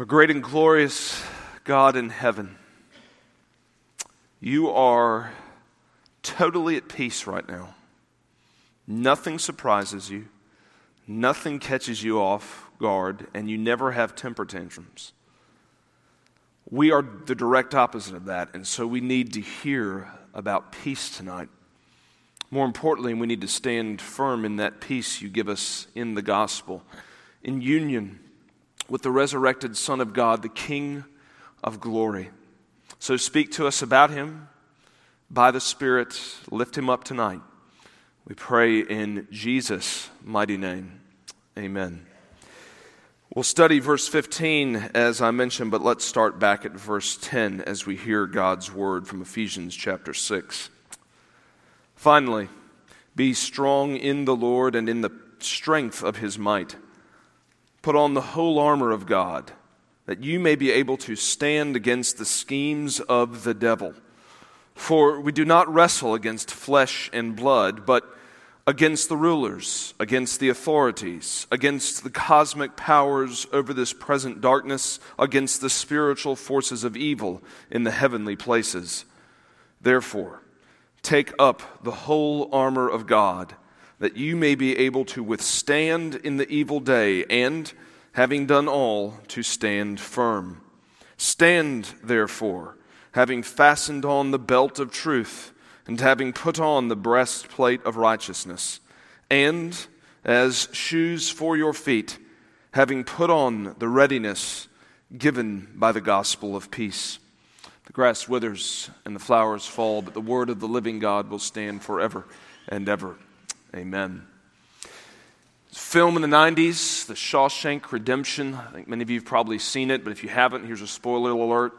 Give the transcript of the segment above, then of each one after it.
Our great and glorious God in heaven, you are totally at peace right now. Nothing surprises you. Nothing catches you off guard, and you never have temper tantrums. We are the direct opposite of that, and so we need to hear about peace tonight. More importantly, we need to stand firm in that peace you give us in the gospel, in union with the resurrected Son of God, the King of glory. So speak to us about him by the Spirit. Lift him up tonight. We pray in Jesus' mighty name. Amen. We'll study verse 15 as I mentioned, but let's start back at verse 10 as we hear God's word from Ephesians chapter 6. Finally, be strong in the Lord and in the strength of his might. Put on the whole armor of God, that you may be able to stand against the schemes of the devil. For we do not wrestle against flesh and blood, but against the rulers, against the authorities, against the cosmic powers over this present darkness, against the spiritual forces of evil in the heavenly places. Therefore, take up the whole armor of God, that you may be able to withstand in the evil day, and, having done all, to stand firm. Stand, therefore, having fastened on the belt of truth, and having put on the breastplate of righteousness, and, as shoes for your feet, having put on the readiness given by the gospel of peace. The grass withers and the flowers fall, but the word of the living God will stand forever and ever. Amen. Film in the 90s, The Shawshank Redemption. I think many of you have probably seen it, but if you haven't, here's a spoiler alert.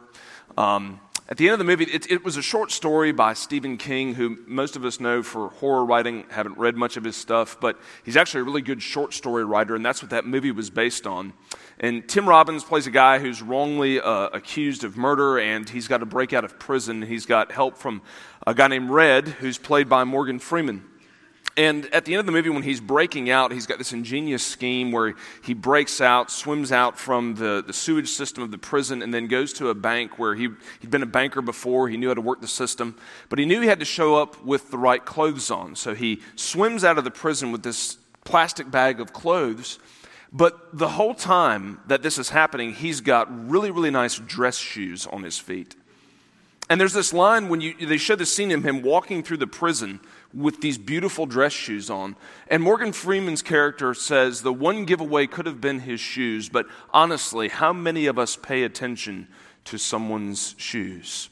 At the end of the movie, it was a short story by Stephen King, who most of us know for horror writing. Haven't read much of his stuff, but he's actually a really good short story writer, and that's what that movie was based on. And Tim Robbins plays a guy who's wrongly accused of murder, and he's got to break out of prison. He's got help from a guy named Red, who's played by Morgan Freeman. And at the end of the movie, when he's breaking out, he's got this ingenious scheme where he breaks out, swims out from the sewage system of the prison, and then goes to a bank where he'd been a banker before. He knew how to work the system, but he knew he had to show up with the right clothes on. So he swims out of the prison with this plastic bag of clothes, but the whole time that this is happening, he's got really, really nice dress shoes on his feet. And there's this line when they show the scene of him walking through the prison with these beautiful dress shoes on. And Morgan Freeman's character says the one giveaway could have been his shoes, but honestly, how many of us pay attention to someone's shoes?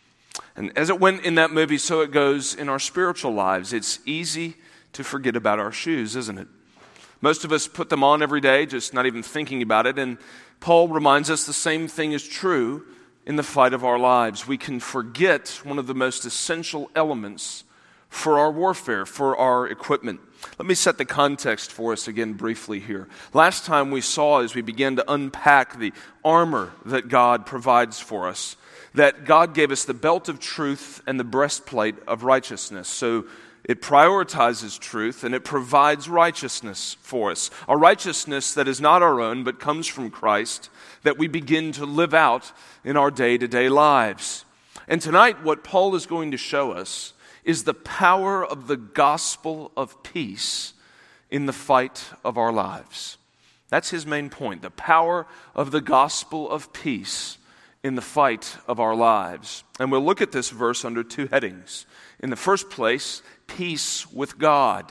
And as it went in that movie, so it goes in our spiritual lives. It's easy to forget about our shoes, isn't it? Most of us put them on every day, just not even thinking about it. And Paul reminds us the same thing is true in the fight of our lives. We can forget one of the most essential elements for our warfare, for our equipment. Let me set the context for us again briefly here. Last time we saw, as we began to unpack the armor that God provides for us, that God gave us the belt of truth and the breastplate of righteousness. So it prioritizes truth and it provides righteousness for us. A righteousness that is not our own but comes from Christ, that we begin to live out in our day-to-day lives. And tonight what Paul is going to show us is the power of the gospel of peace in the fight of our lives. That's his main point, the power of the gospel of peace in the fight of our lives. And we'll look at this verse under two headings. In the first place, peace with God.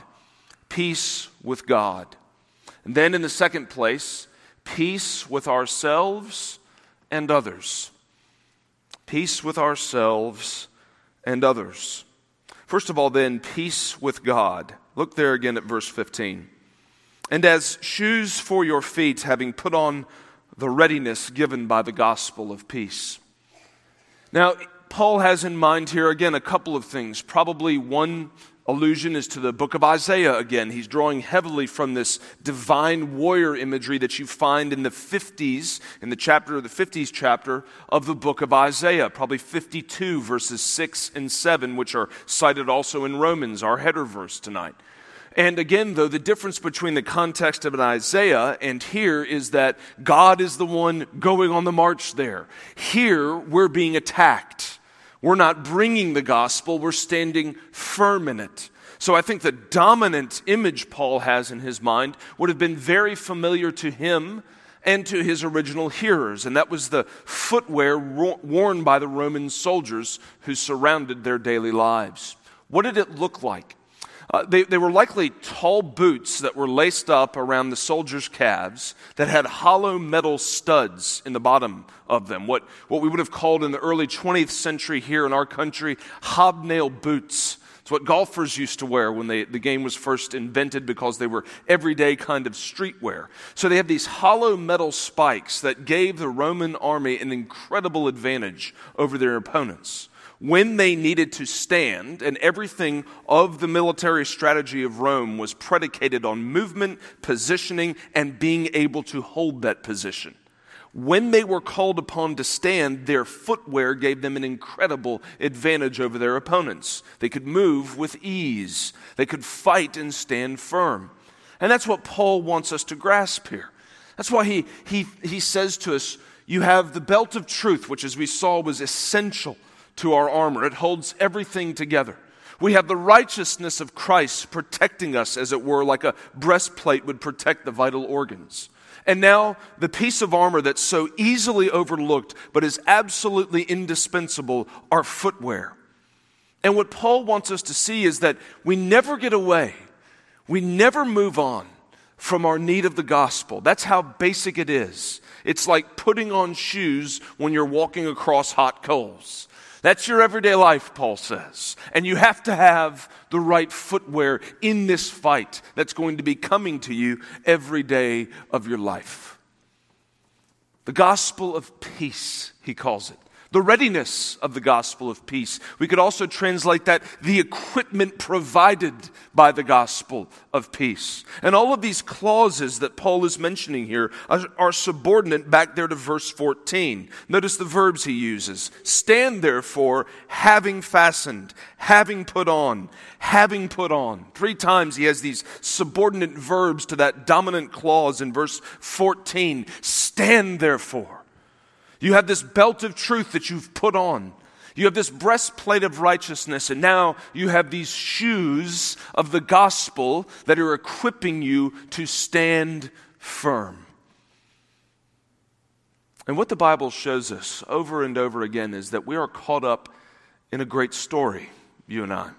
Peace with God. And then in the second place, peace with ourselves and others. Peace with ourselves and others. First of all, then, peace with God. Look there again at verse 15. And as shoes for your feet, having put on the readiness given by the gospel of peace. Now, Paul has in mind here, again, a couple of things. Probably one allusion is to the book of Isaiah again. He's drawing heavily from this divine warrior imagery that you find in the 50s, in the 50s chapter of the book of Isaiah, probably 52 verses 6 and 7, which are cited also in Romans, our header verse tonight. And again, though, the difference between the context of Isaiah and here is that God is the one going on the march there. Here, we're being attacked. We're not bringing the gospel, we're standing firm in it. So I think the dominant image Paul has in his mind would have been very familiar to him and to his original hearers, and that was the footwear worn by the Roman soldiers who surrounded their daily lives. What did it look like? They were likely tall boots that were laced up around the soldiers' calves that had hollow metal studs in the bottom of them, what we would have called in the early 20th century here in our country, hobnail boots. It's what golfers used to wear when the game was first invented because they were everyday kind of streetwear. So they have these hollow metal spikes that gave the Roman army an incredible advantage over their opponents when they needed to stand, and everything of the military strategy of Rome was predicated on movement, positioning, and being able to hold that position. When they were called upon to stand, their footwear gave them an incredible advantage over their opponents. They could move with ease. They could fight and stand firm. And that's what Paul wants us to grasp here. That's why he says to us, you have the belt of truth, which as we saw was essential to our armor. It holds everything together. We have the righteousness of Christ protecting us, as it were, like a breastplate would protect the vital organs. And now, the piece of armor that's so easily overlooked, but is absolutely indispensable, our footwear. And what Paul wants us to see is that we never get away. We never move on from our need of the gospel. That's how basic it is. It's like putting on shoes when you're walking across hot coals. That's your everyday life, Paul says. And you have to have the right footwear in this fight that's going to be coming to you every day of your life. The gospel of peace, he calls it. The readiness of the gospel of peace. We could also translate that the equipment provided by the gospel of peace. And all of these clauses that Paul is mentioning here are subordinate back there to verse 14. Notice the verbs he uses. Stand therefore, having fastened, having put on, having put on. 3 times he has these subordinate verbs to that dominant clause in verse 14. Stand therefore. You have this belt of truth that you've put on. You have this breastplate of righteousness, and now you have these shoes of the gospel that are equipping you to stand firm. And what the Bible shows us over and over again is that we are caught up in a great story, you and I.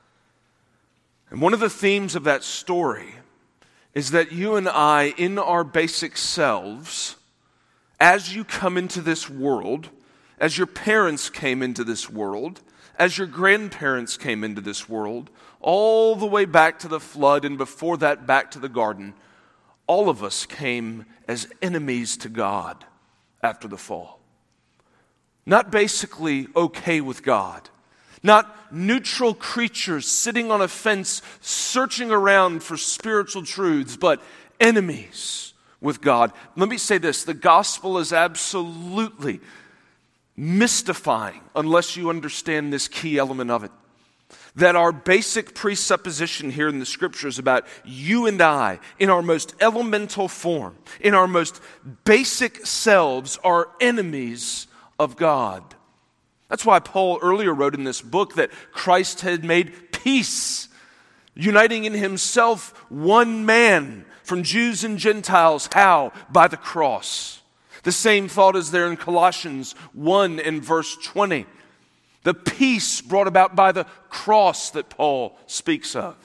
And one of the themes of that story is that you and I, in our basic selves, as you come into this world, as your parents came into this world, as your grandparents came into this world, all the way back to the flood and before that back to the garden, all of us came as enemies to God after the fall. Not basically okay with God. Not neutral creatures sitting on a fence searching around for spiritual truths, but enemies with God. Let me say this, the gospel is absolutely mystifying unless you understand this key element of it. That our basic presupposition here in the scriptures about you and I, in our most elemental form, in our most basic selves, are enemies of God. That's why Paul earlier wrote in this book that Christ had made peace, uniting in himself one man from Jews and Gentiles. How? By the cross. The same thought is there in Colossians 1 and verse 20. The peace brought about by the cross that Paul speaks of.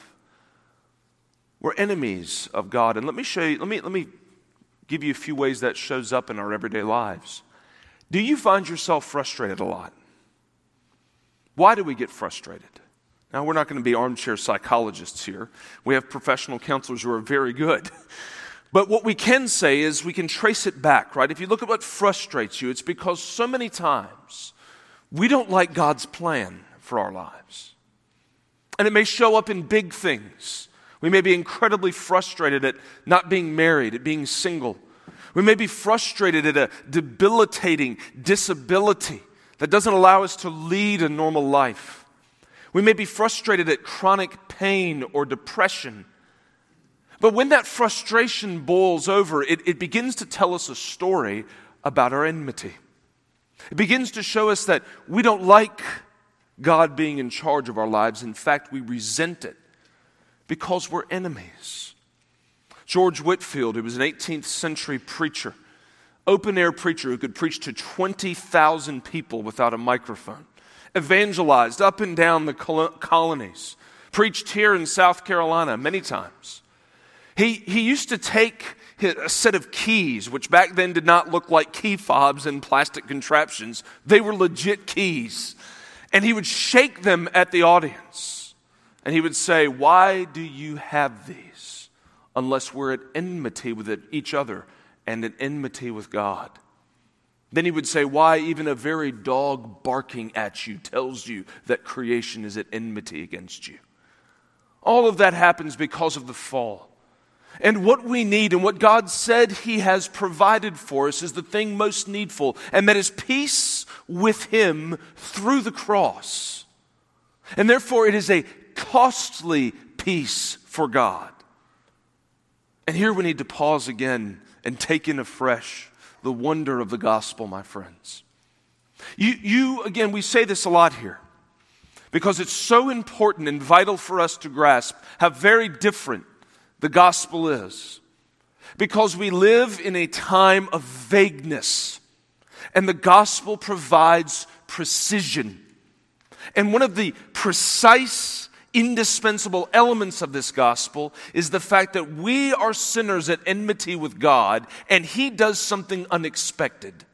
We're enemies of God. And let me show you, let me give you a few ways that shows up in our everyday lives. Do you find yourself frustrated a lot? Why do we get frustrated? Now, we're not going to be armchair psychologists here. We have professional counselors who are very good. But what we can say is we can trace it back, right? If you look at what frustrates you, it's because so many times we don't like God's plan for our lives. And it may show up in big things. We may be incredibly frustrated at not being married, at being single. We may be frustrated at a debilitating disability that doesn't allow us to lead a normal life. We may be frustrated at chronic pain or depression But when that frustration boils over, it begins to tell us a story about our enmity. It begins to show us that we don't like God being in charge of our lives. In fact, we resent it because we're enemies. George Whitefield, who was an 18th century preacher, open-air preacher who could preach to 20,000 people without a microphone, evangelized up and down the colonies, preached here in South Carolina many times. He used to take a set of keys, which back then did not look like key fobs and plastic contraptions. They were legit keys. And he would shake them at the audience. And he would say, "Why do you have these unless we're at enmity with each other and at enmity with God?" Then he would say, "Why even a very dog barking at you tells you that creation is at enmity against you." All of that happens because of the fall. And what we need and what God said He has provided for us is the thing most needful, and that is peace with Him through the cross. And therefore it is a costly peace for God. And here we need to pause again and take in afresh the wonder of the gospel, my friends. Again, we say this a lot here because it's so important and vital for us to grasp how very different the gospel is. Because we live in a time of vagueness, and the gospel provides precision. And one of the precise, indispensable elements of this gospel is the fact that we are sinners at enmity with God, and He does something unexpected.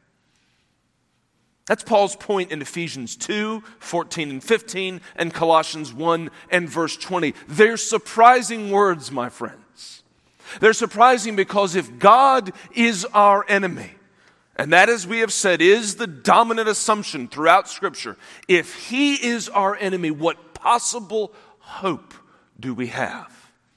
That's Paul's point in Ephesians 2, 14 and 15, and Colossians 1 and verse 20. They're surprising words, my friends. They're surprising because if God is our enemy, and that, as we have said, is the dominant assumption throughout Scripture, if He is our enemy, what possible hope do we have?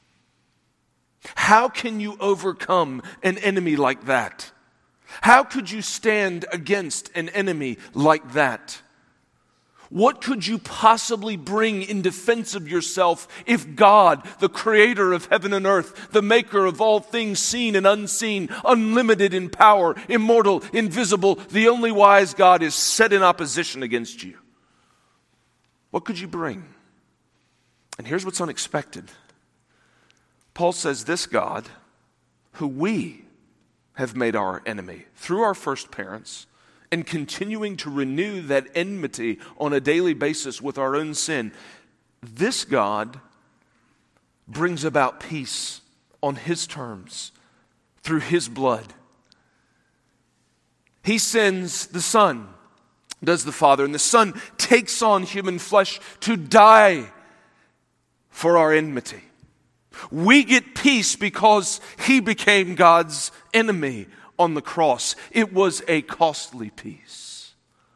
How can you overcome an enemy like that? How could you stand against an enemy like that? What could you possibly bring in defense of yourself if God, the creator of heaven and earth, the maker of all things seen and unseen, unlimited in power, immortal, invisible, the only wise God, is set in opposition against you? What could you bring? And here's what's unexpected. Paul says this God, who we have made our enemy through our first parents, and continuing to renew that enmity on a daily basis with our own sin, this God brings about peace on His terms through His blood. He sends the Son, does the Father, and the Son takes on human flesh to die for our enmity. We get peace because He became God's enemy on the cross. It was a costly peace.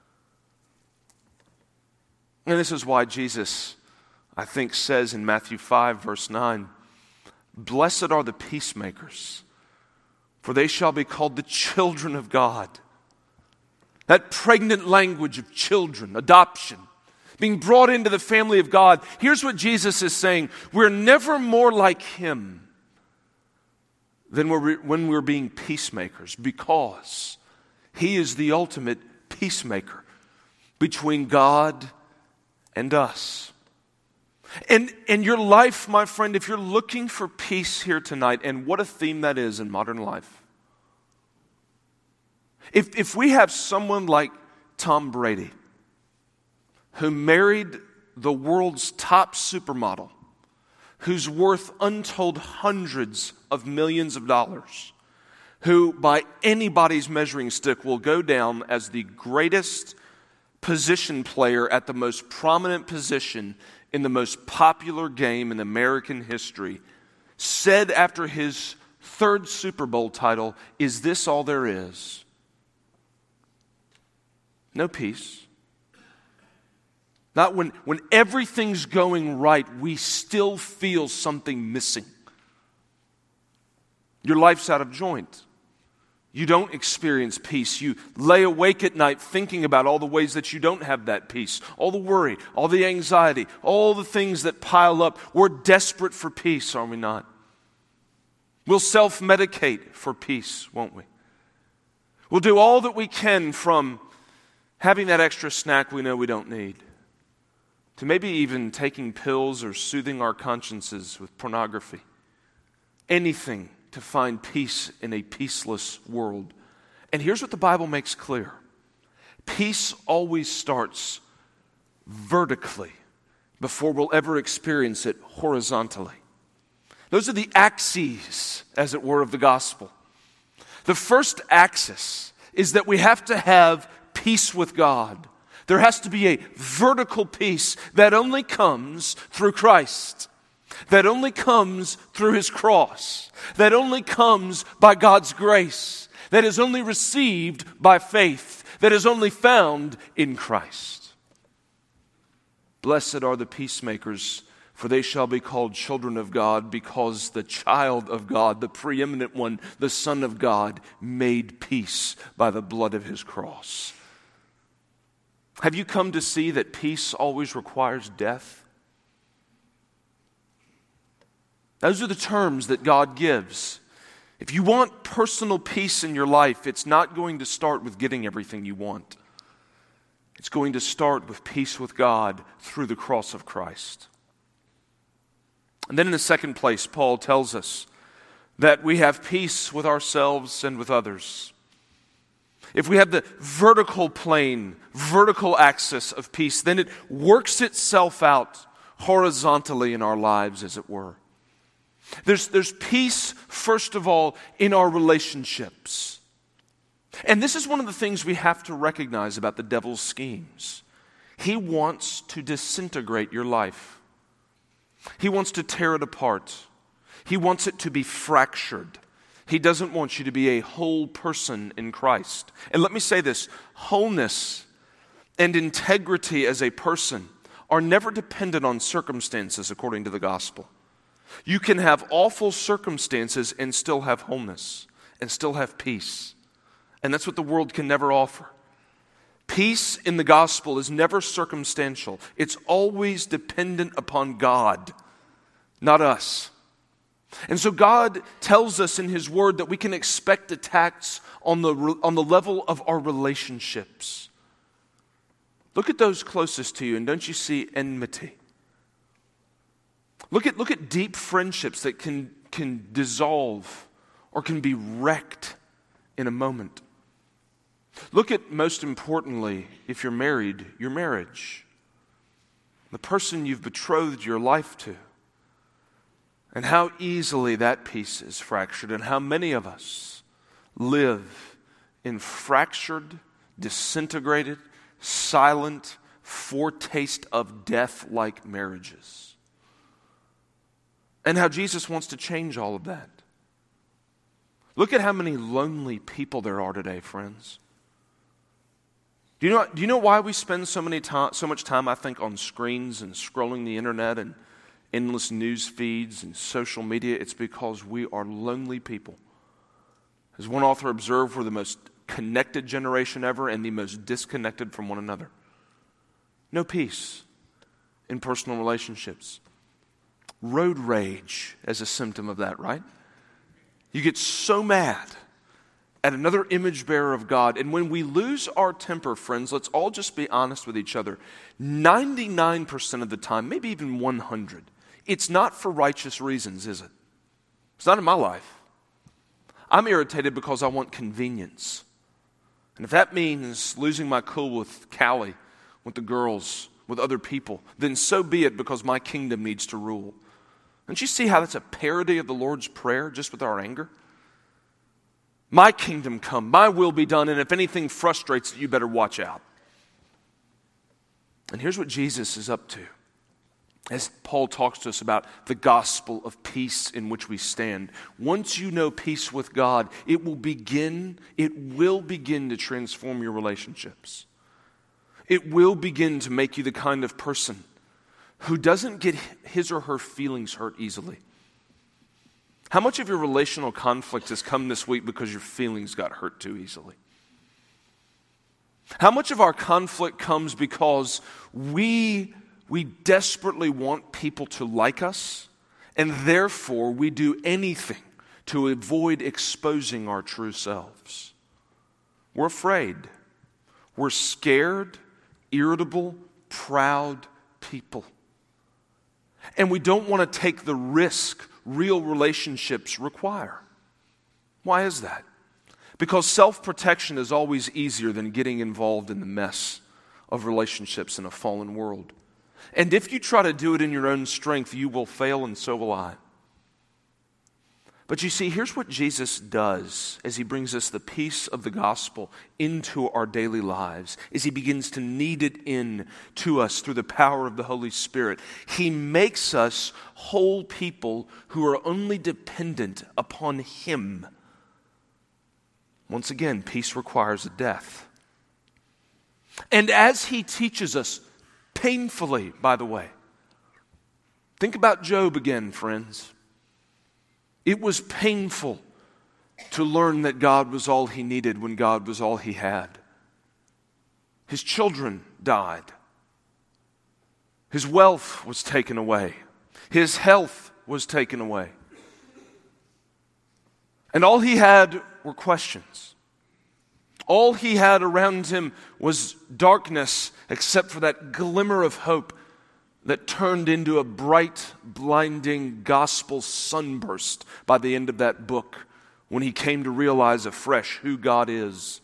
And this is why Jesus, I think, says in Matthew 5, verse 9, "Blessed are the peacemakers, for they shall be called the children of God." That pregnant language of children, adoption, being brought into the family of God. Here's what Jesus is saying: we're never more like Him than when we're being peacemakers, because He is the ultimate peacemaker between God and us. And your life, my friend, if you're looking for peace here tonight, and what a theme that is in modern life. If we have someone like Tom Brady, who married the world's top supermodel, who's worth untold hundreds of millions of dollars, who by anybody's measuring stick will go down as the greatest position player at the most prominent position in the most popular game in American history, said after his third Super Bowl title, "Is this all there is?" No peace. Not when everything's going right, we still feel something missing. Your life's out of joint. You don't experience peace. You lay awake at night thinking about all the ways that you don't have that peace, all the worry, all the anxiety, all the things that pile up. We're desperate for peace, are we not? We'll self-medicate for peace, won't we? We'll do all that we can, from having that extra snack we know we don't need, to maybe even taking pills or soothing our consciences with pornography. Anything to find peace in a peaceless world. And here's what the Bible makes clear. Peace always starts vertically before we'll ever experience it horizontally. Those are the axes, as it were, of the gospel. The first axis is that we have to have peace with God. There has to be a vertical peace that only comes through Christ, that only comes through His cross, that only comes by God's grace, that is only received by faith, that is only found in Christ. Blessed are the peacemakers, for they shall be called children of God, because the child of God, the preeminent one, the Son of God, made peace by the blood of His cross. Have you come to see that peace always requires death? Those are the terms that God gives. If you want personal peace in your life, it's not going to start with getting everything you want. It's going to start with peace with God through the cross of Christ. And then in the second place, Paul tells us that we have peace with ourselves and with others. If we have the vertical plane, vertical axis of peace, then it works itself out horizontally in our lives, as it were. There's peace, first of all, in our relationships. And this is one of the things we have to recognize about the devil's schemes. He wants to disintegrate your life. He wants to tear it apart. He wants it to be fractured. He doesn't want you to be a whole person in Christ. And let me say this, wholeness and integrity as a person are never dependent on circumstances according to the gospel. You can have awful circumstances and still have wholeness and still have peace. And that's what the world can never offer. Peace in the gospel is never circumstantial. It's always dependent upon God, not us. And so God tells us in His Word that we can expect attacks on the level of our relationships. Look at those closest to you, and don't you see enmity? Look at deep friendships that can dissolve or can be wrecked in a moment. Look at, most importantly, if you're married, your marriage. The person you've betrothed your life to. And how easily that piece is fractured, and how many of us live in fractured, disintegrated, silent, foretaste of death-like marriages. And how Jesus wants to change all of that. Look at how many lonely people there are today, friends. Do you know why we spend so much time, I think, on screens and scrolling the internet and endless news feeds and social media? It's because we are lonely people. As one author observed, we're the most connected generation ever and the most disconnected from one another. No peace in personal relationships. Road rage as a symptom of that, right? You get so mad at another image bearer of God. And when we lose our temper, friends, let's all just be honest with each other. 99% of the time, maybe even 100, it's not for righteous reasons, is it? It's not in my life. I'm irritated because I want convenience. And if that means losing my cool with Callie, with the girls, with other people, then so be it, because my kingdom needs to rule. Don't you see how that's a parody of the Lord's Prayer, just with our anger? My kingdom come, my will be done, and if anything frustrates you, you better watch out. And here's what Jesus is up to, as Paul talks to us about the gospel of peace in which we stand. Once you know peace with God, it will begin to transform your relationships. It will begin to make you the kind of person who doesn't get his or her feelings hurt easily. How much of your relational conflict has come this week because your feelings got hurt too easily? How much of our conflict comes because we desperately want people to like us, and therefore we do anything to avoid exposing our true selves. We're afraid. We're scared, irritable, proud people. And we don't want to take the risk real relationships require. Why is that? Because self-protection is always easier than getting involved in the mess of relationships in a fallen world. And if you try to do it in your own strength, you will fail, and so will I. But you see, here's what Jesus does as he brings us the peace of the gospel into our daily lives, is he begins to knead it in to us through the power of the Holy Spirit. He makes us whole people who are only dependent upon him. Once again, peace requires a death. And as he teaches us, painfully, by the way, think about Job again, friends. It was painful to learn that God was all he needed when God was all he had. His children died. His wealth was taken away. His health was taken away. And all he had were questions. All he had around him was darkness, except for that glimmer of hope that turned into a bright, blinding gospel sunburst by the end of that book, when he came to realize afresh who God is.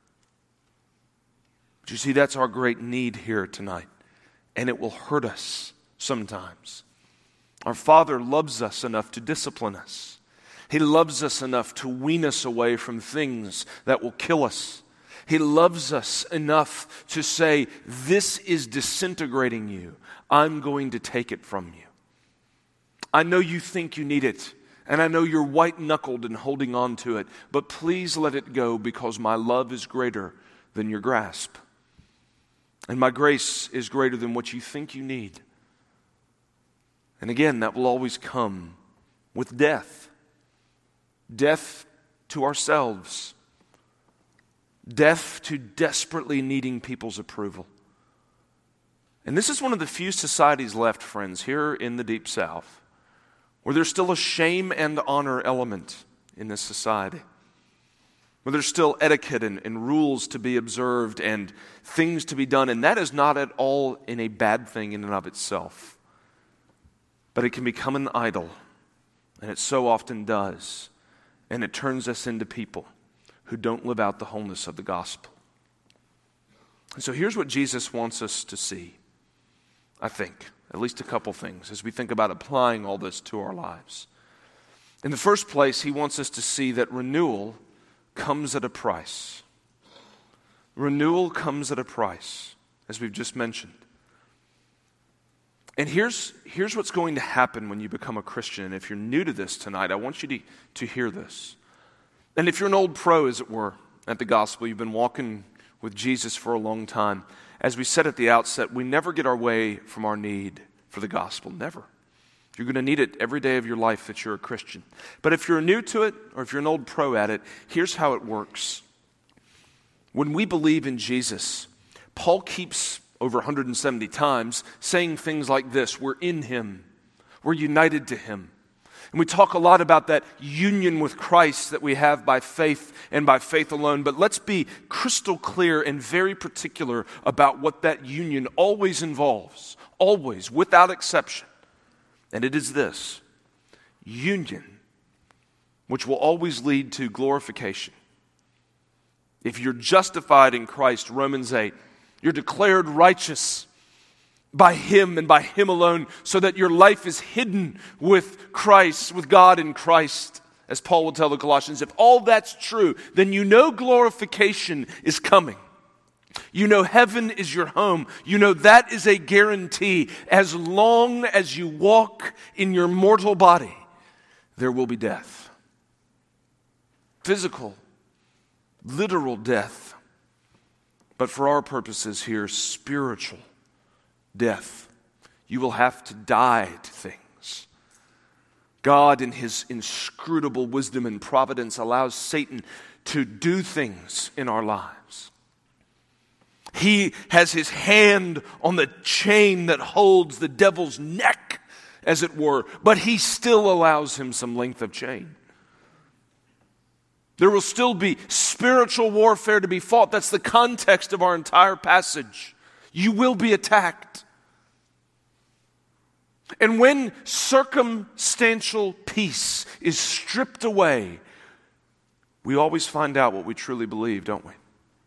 But you see, that's our great need here tonight, and it will hurt us sometimes. Our Father loves us enough to discipline us. He loves us enough to wean us away from things that will kill us. He loves us enough to say, this is disintegrating you. I'm going to take it from you. I know you think you need it, and I know you're white-knuckled and holding on to it, but please let it go, because my love is greater than your grasp. And my grace is greater than what you think you need. And again, that will always come with death. Death to ourselves. Death to desperately needing people's approval. And this is one of the few societies left, friends, here in the Deep South, where there's still a shame and honor element in this society. Where there's still etiquette and rules to be observed and things to be done. And that is not at all in a bad thing in and of itself. But it can become an idol. And it so often does. And it turns us into people who don't live out the wholeness of the gospel. And so here's what Jesus wants us to see. I think, at least a couple things, as we think about applying all this to our lives. In the first place, he wants us to see that renewal comes at a price. Renewal comes at a price, as we've just mentioned. And here's what's going to happen when you become a Christian. And if you're new to this tonight, I want you to hear this. And if you're an old pro, as it were, at the gospel, you've been walking with Jesus for a long time, as we said at the outset, we never get our way from our need for the gospel. Never. You're going to need it every day of your life that you're a Christian. But if you're new to it, or if you're an old pro at it, here's how it works. When we believe in Jesus, Paul keeps over 170 times saying things like this: we're in him, we're united to him. And we talk a lot about that union with Christ that we have by faith and by faith alone. But let's be crystal clear and very particular about what that union always involves. Always, without exception. And it is this: union, which will always lead to glorification. If you're justified in Christ, Romans 8, you're declared righteous by him and by him alone, so that your life is hidden with Christ, with God in Christ, as Paul will tell the Colossians. If all that's true, then you know glorification is coming. You know heaven is your home. You know that is a guarantee. As long as you walk in your mortal body, there will be death. Physical, literal death. But for our purposes here, spiritual death. You will have to die to things. God, in his inscrutable wisdom and providence, allows Satan to do things in our lives. He has his hand on the chain that holds the devil's neck, as it were, but he still allows him some length of chain. There will still be spiritual warfare to be fought. That's the context of our entire passage. You will be attacked. And when circumstantial peace is stripped away, we always find out what we truly believe, don't we?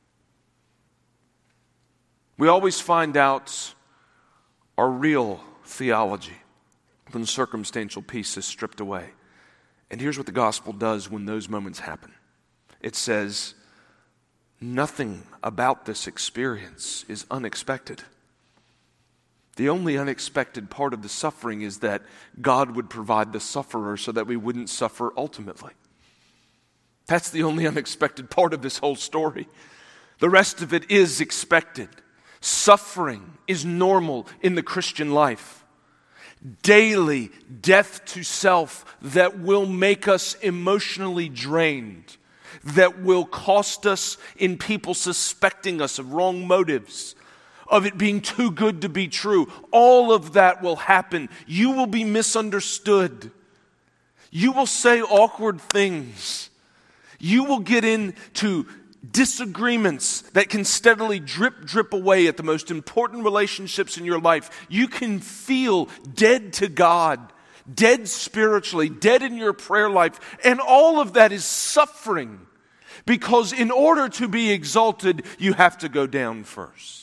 We always find out our real theology when circumstantial peace is stripped away. And here's what the gospel does when those moments happen. It says, nothing about this experience is unexpected. The only unexpected part of the suffering is that God would provide the sufferer so that we wouldn't suffer ultimately. That's the only unexpected part of this whole story. The rest of it is expected. Suffering is normal in the Christian life. Daily death to self that will make us emotionally drained, that will cost us in people suspecting us of wrong motives, of it being too good to be true. All of that will happen. You will be misunderstood. You will say awkward things. You will get into disagreements that can steadily drip away at the most important relationships in your life. You can feel dead to God, dead spiritually, dead in your prayer life, and all of that is suffering, because in order to be exalted, you have to go down first.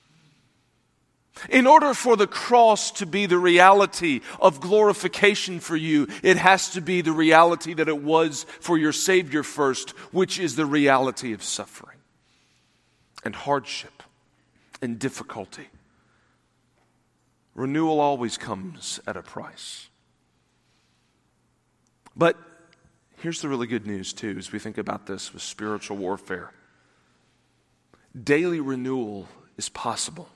In order for the cross to be the reality of glorification for you, it has to be the reality that it was for your Savior first, which is the reality of suffering and hardship and difficulty. Renewal always comes at a price. But here's the really good news too, as we think about this with spiritual warfare. Daily renewal is possible.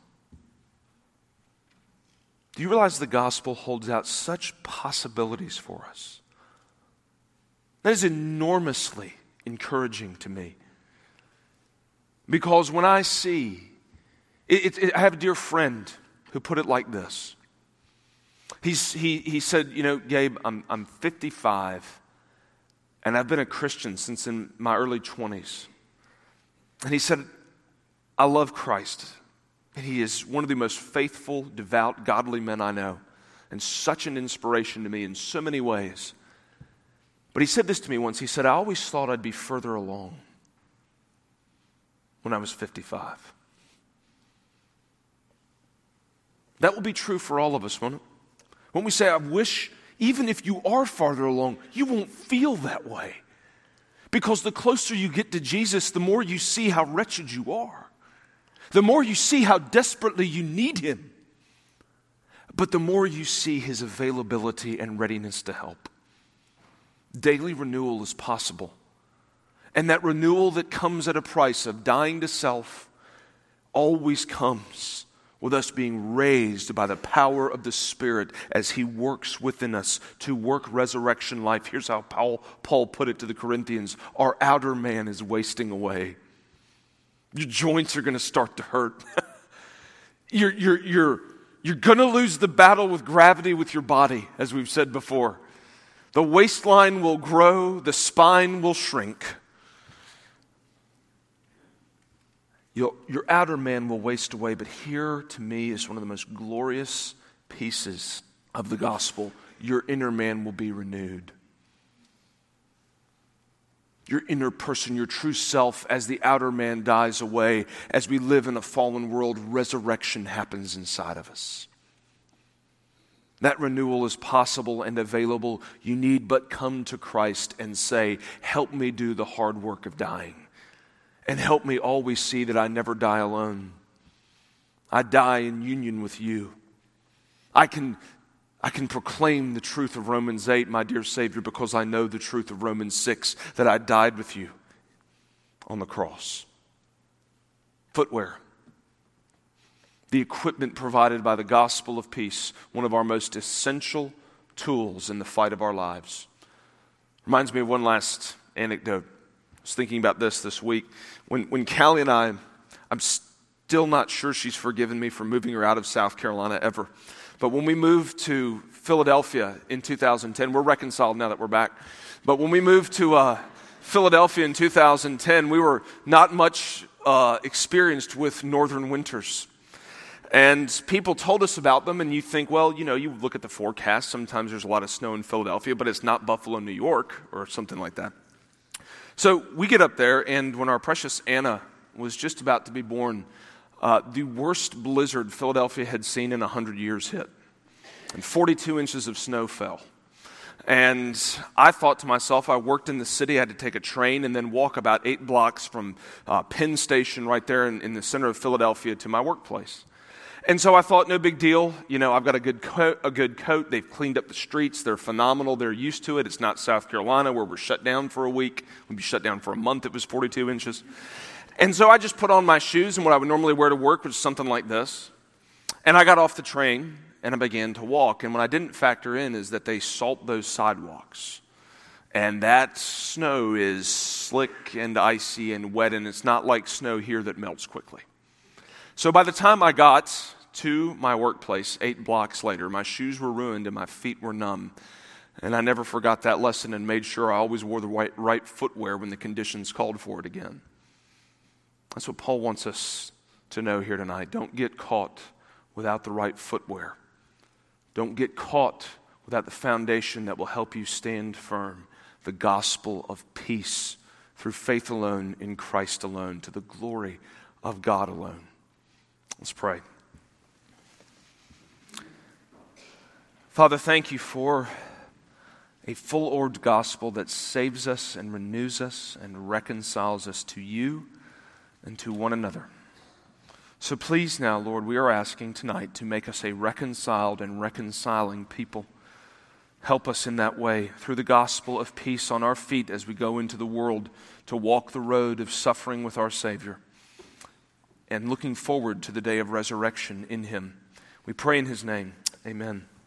Do you realize the gospel holds out such possibilities for us? That is enormously encouraging to me. Because when I see, I have a dear friend who put it like this. He said, you know, Gabe, I'm 55, and I've been a Christian since in my early 20s. And he said, I love Christ. And he is one of the most faithful, devout, godly men I know, and such an inspiration to me in so many ways. But he said this to me once. He said, I always thought I'd be further along when I was 55. That will be true for all of us, won't it? When we say, I wish, even if you are farther along, you won't feel that way. Because the closer you get to Jesus, the more you see how wretched you are. The more you see how desperately you need Him, but the more you see His availability and readiness to help. Daily renewal is possible. And that renewal that comes at a price of dying to self always comes with us being raised by the power of the Spirit as He works within us to work resurrection life. Here's how Paul put it to the Corinthians. Our outer man is wasting away. Your joints are going to start to hurt. You're going to lose the battle with gravity with your body, as we've said before. The waistline will grow, the spine will shrink. Your outer man will waste away, but here to me is one of the most glorious pieces of the gospel. Your inner man will be renewed. Your inner person, your true self, as the outer man dies away, as we live in a fallen world, resurrection happens inside of us. That renewal is possible and available. You need but come to Christ and say, help me do the hard work of dying. And help me always see that I never die alone. I die in union with you. I can proclaim the truth of Romans 8, my dear Savior, because I know the truth of Romans 6, that I died with you on the cross. Footwear. The equipment provided by the gospel of peace, one of our most essential tools in the fight of our lives. Reminds me of one last anecdote. I was thinking about this week. When Callie and I'm still not sure she's forgiven me for moving her out of South Carolina ever. But when we moved to Philadelphia in 2010, we're reconciled now that we're back. But when we moved to Philadelphia in 2010, we were not much experienced with northern winters. And people told us about them, and you think, well, you look at the forecast. Sometimes there's a lot of snow in Philadelphia, but it's not Buffalo, New York, or something like that. So we get up there, and when our precious Anna was just about to be born, the worst blizzard Philadelphia had seen in 100 years hit. And 42 inches of snow fell. And I thought to myself, I worked in the city, I had to take a train and then walk about 8 blocks from Penn Station right there in the center of Philadelphia to my workplace. And so I thought, no big deal. I've got a good coat. They've cleaned up the streets. They're phenomenal. They're used to it. It's not South Carolina where we're shut down for a week. We'd be shut down for a month. It was 42 inches. And so I just put on my shoes and what I would normally wear to work, which is something like this. And I got off the train and I began to walk. And what I didn't factor in is that they salt those sidewalks. And that snow is slick and icy and wet, and it's not like snow here that melts quickly. So by the time I got to my workplace 8 blocks later, my shoes were ruined and my feet were numb. And I never forgot that lesson and made sure I always wore the right footwear when the conditions called for it again. That's what Paul wants us to know here tonight. Don't get caught without the right footwear. Don't get caught without the foundation that will help you stand firm. The gospel of peace through faith alone in Christ alone, to the glory of God alone. Let's pray. Father, thank you for a full-orbed gospel that saves us and renews us and reconciles us to you and to one another. So please now, Lord, we are asking tonight to make us a reconciled and reconciling people. Help us in that way through the gospel of peace on our feet as we go into the world to walk the road of suffering with our Savior and looking forward to the day of resurrection in Him. We pray in His name. Amen.